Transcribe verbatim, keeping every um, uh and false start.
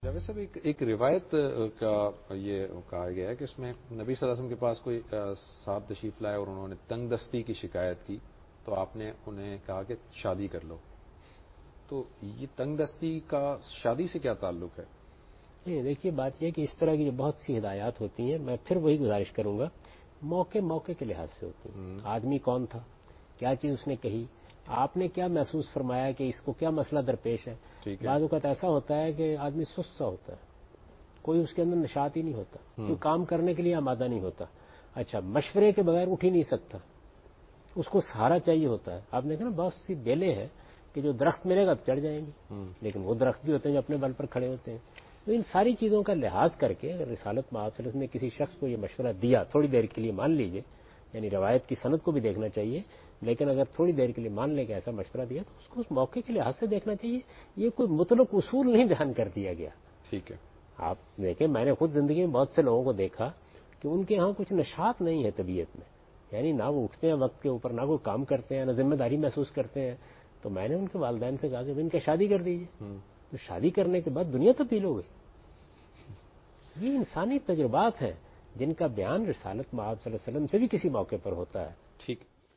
جاوید صاحب ایک ایک روایت کا یہ کہا گیا ہے کہ اس میں نبی صلی اللہ علیہ وسلم کے پاس کوئی صاحب تشریف لائے اور انہوں نے تنگ دستی کی شکایت کی تو آپ نے انہیں کہا کہ شادی کر لو. تو یہ تنگ دستی کا شادی سے کیا تعلق ہے؟ نہیں دیکھیے بات یہ کہ اس طرح کی جو بہت سی ہدایات ہوتی ہیں میں پھر وہی گزارش کروں گا موقع موقع کے لحاظ سے ہوتی ہیں. آدمی کون تھا, کیا چیز اس نے کہی, آپ نے کیا محسوس فرمایا کہ اس کو کیا مسئلہ درپیش ہے. بعض اوقات ایسا ہوتا ہے کہ آدمی سست سا ہوتا ہے, کوئی اس کے اندر نشاط ہی نہیں ہوتا, کوئی کام کرنے کے لیے آمادہ نہیں ہوتا. اچھا مشورے کے بغیر اٹھ ہی نہیں سکتا, اس کو سہارا چاہیے ہوتا ہے. آپ نے دیکھا نا بہت سی بیلیں ہیں کہ جو درخت ملے گا تو چڑھ جائیں گی, لیکن وہ درخت بھی ہوتے ہیں جو اپنے بل پر کھڑے ہوتے ہیں. تو ان ساری چیزوں کا لحاظ کر کے اگر رسالت مآب صلی اللہ علیہ وسلم نے کسی شخص کو یہ مشورہ دیا تھوڑی دیر کے لیے مان لیجئے, یعنی روایت کی سند کو بھی دیکھنا چاہیے, لیکن اگر تھوڑی دیر کے لیے مان لے کہ ایسا مشورہ دیا تو اس کو اس موقع کے لحاظ سے دیکھنا چاہیے. یہ کوئی مطلق اصول نہیں بیان کر دیا گیا. ٹھیک ہے. آپ دیکھیں میں نے خود زندگی میں بہت سے لوگوں کو دیکھا کہ ان کے ہاں کچھ نشاط نہیں ہے طبیعت میں, یعنی نہ وہ اٹھتے ہیں وقت کے اوپر, نہ وہ کام کرتے ہیں, نہ ذمہ داری محسوس کرتے ہیں. تو میں نے ان کے والدین سے کہا کہ ان کا شادی کر دیجیے. تو شادی کرنے کے بعد دنیا تبدیل ہو گئی. یہ انسانی تجربات ہیں جن کا بیان رسالت مآب صلی اللہ علیہ وسلم سے بھی کسی موقع پر ہوتا ہے. ٹھیک.